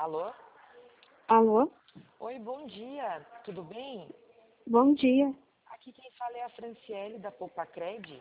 Alô? Alô? Oi, bom dia. Tudo bem? Bom dia. Aqui quem fala é a Franciele da Popacred.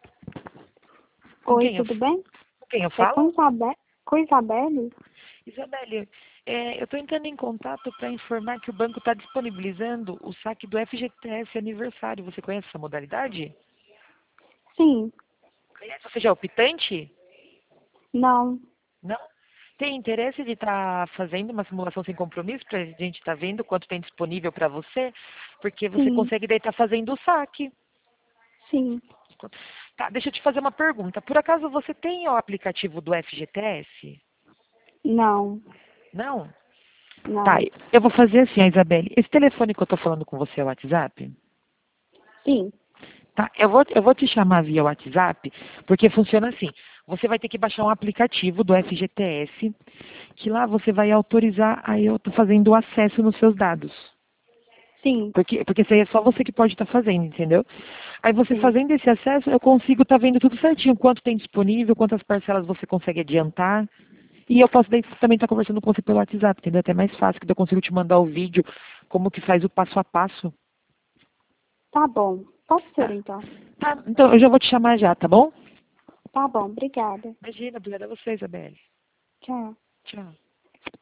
Oi, tudo bem? Com quem eu É com falo? Isabelle? Isabelle, eu estou entrando em contato para informar que o banco está disponibilizando o saque do FGTS aniversário. Você conhece essa modalidade? Sim. Conhece? Você já é optante? Não. Não? Tem interesse de estar fazendo uma simulação sem compromisso para a gente estar vendo quanto tem disponível para você? Porque você Sim. consegue daí estar fazendo o saque. Sim. Tá, deixa eu te fazer uma pergunta. Por acaso você tem o aplicativo do FGTS? Não. Não? Tá, Não. eu vou fazer assim, a Isabelle. Esse telefone que eu tô falando com você é o WhatsApp? Sim. Tá, eu vou te chamar via WhatsApp, porque funciona assim. Você vai ter que baixar um aplicativo do FGTS, que lá você vai autorizar, aí eu tô fazendo o acesso nos seus dados. Sim. Porque isso aí é só você que pode estar fazendo, entendeu? Aí você Sim. fazendo esse acesso, eu consigo estar vendo tudo certinho, quanto tem disponível, quantas parcelas você consegue adiantar. E eu posso daí também estar conversando com você pelo WhatsApp, entendeu? Até mais fácil, que daí eu consigo te mandar o vídeo, como que faz o passo a passo. Tá bom. Pode ser, Tá, então. tá, então eu já vou te chamar já, tá bom? Tá bom. Obrigada. Imagina, obrigada a você, Isabelle. Tchau. Tchau.